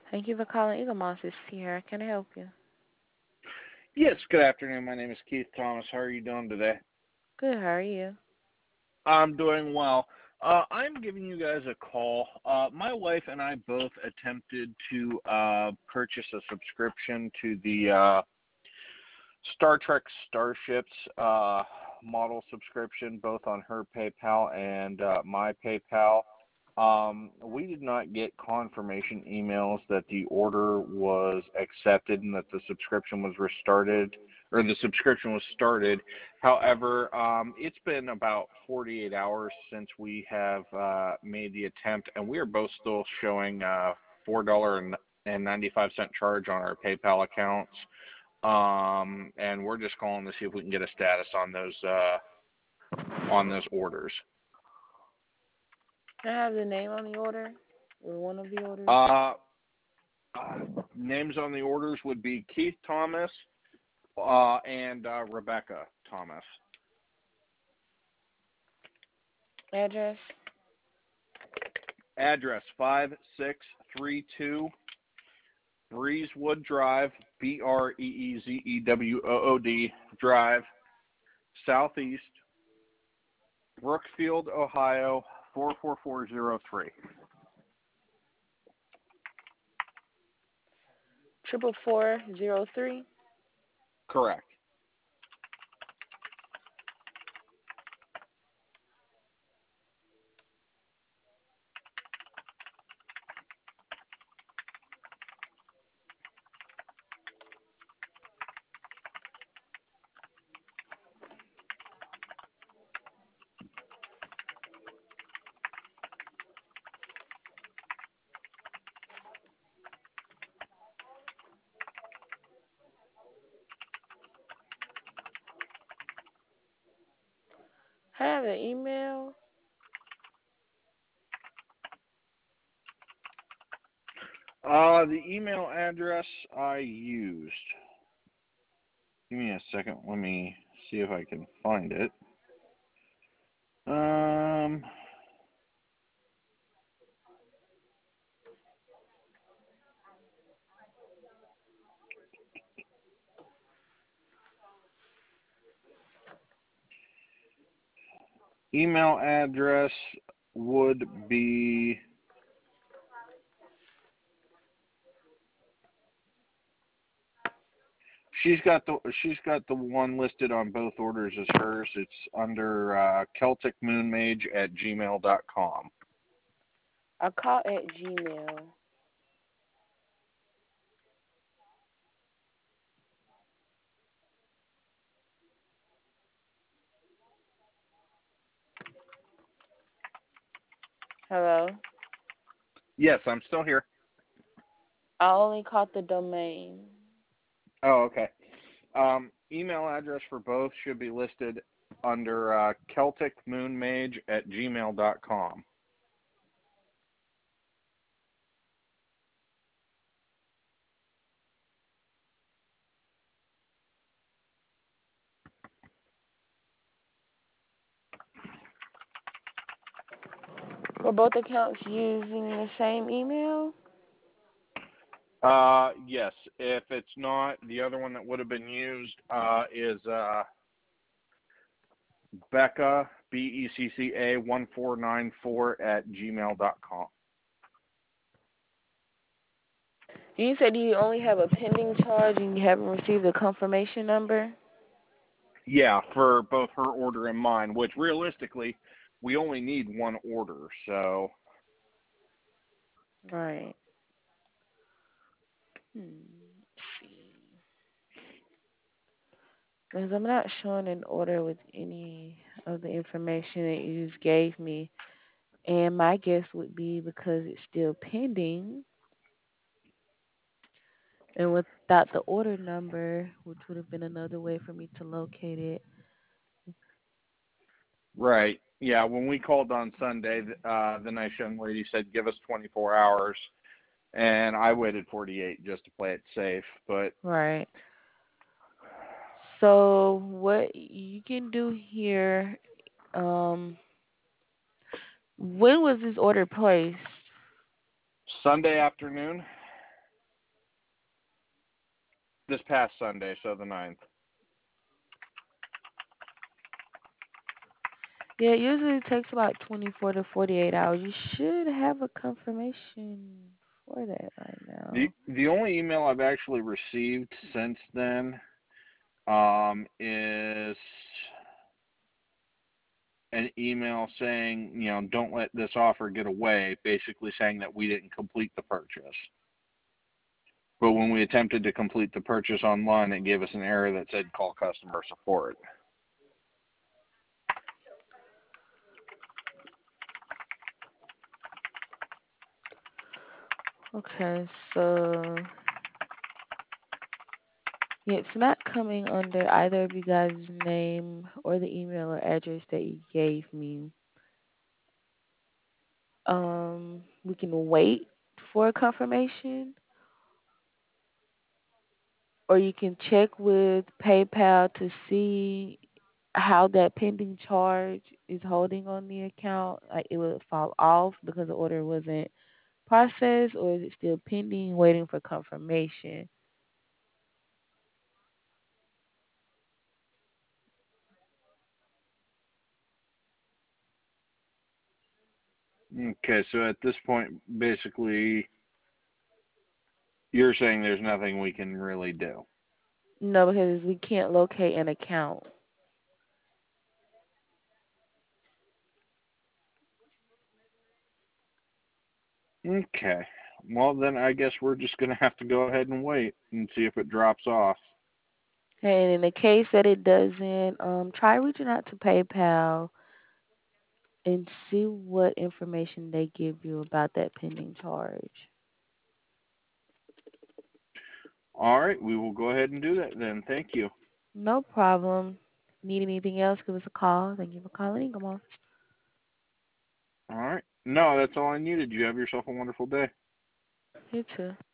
Thank you for calling Eagle Moss. This is Sierra. Can I help you? Yes, good afternoon. My name is Keith Thomas. How are you doing today? Good. How are you? I'm doing well. I'm giving you guys a call. My wife and I both attempted to purchase a subscription to the Star Trek Starships model subscription, both on her PayPal and my PayPal. We did not get confirmation emails that the order was accepted and that the subscription was restarted or the subscription was started. However, it's been about 48 hours since we have made the attempt, and we are both still showing $4.95 charge on our PayPal accounts. And we're just calling to see if we can get a status on those orders. Can I have the name on the order? Or one of the orders? Uh, Names on the orders would be Keith Thomas and Rebecca Thomas. Address? Address 5632 Breezewood Drive, Breezewood Drive, Southeast, Brookfield, Ohio 44403. 44403. Correct. I have an email. The email address I used. Give me a second. Let me see if I can find it. Um, Email address would be she's got the one listed on both orders as hers. It's under CelticMoonMage at gmail.com. I call at Gmail. Hello? Yes, I'm still here. I only caught the domain. Oh, okay. Email address for both should be listed under CelticMoonMage at gmail.com. Were both accounts using the same email? Yes. If it's not, the other one that would have been used is Becca, BECCA 1494 at gmail.com. You said you only have a pending charge and you haven't received a confirmation number? Yeah, for both her order and mine, which realistically, we only need one order, so. Right. Let's see. Because I'm not showing an order with any of the information that you just gave me. And my guess would be because it's still pending and without the order number, which would have been another way for me to locate it. Right. Yeah, when we called on Sunday, the nice young lady said, give us 24 hours, and I waited 48 just to play it safe, but. Right. So what you can do here, when was this order placed? Sunday afternoon. This past Sunday, so the 9th. Yeah, it usually takes about 24 to 48 hours. You should have a confirmation for that right now. The only email I've actually received since then is an email saying, don't let this offer get away, basically saying that we didn't complete the purchase. But when we attempted to complete the purchase online, it gave us an error that said call customer support. Okay, so yeah, it's not coming under either of you guys' name or the email or address that you gave me. We can wait for a confirmation, or you can check with PayPal to see how that pending charge is holding on the account. Like it will fall off because the order wasn't processed, or is it still pending, waiting for confirmation? Okay, so at this point, basically, you're saying there's nothing we can really do. No, because we can't locate an account. Okay. Well, then I guess we're just going to have to go ahead and wait and see if it drops off. And in the case that it doesn't, try reaching out to PayPal and see what information they give you about that pending charge. All right, we will go ahead and do that then. Thank you. No problem. Need anything else? Give us a call. Thank you for calling. Come on. All right. No, that's all I needed. You have yourself a wonderful day. You too.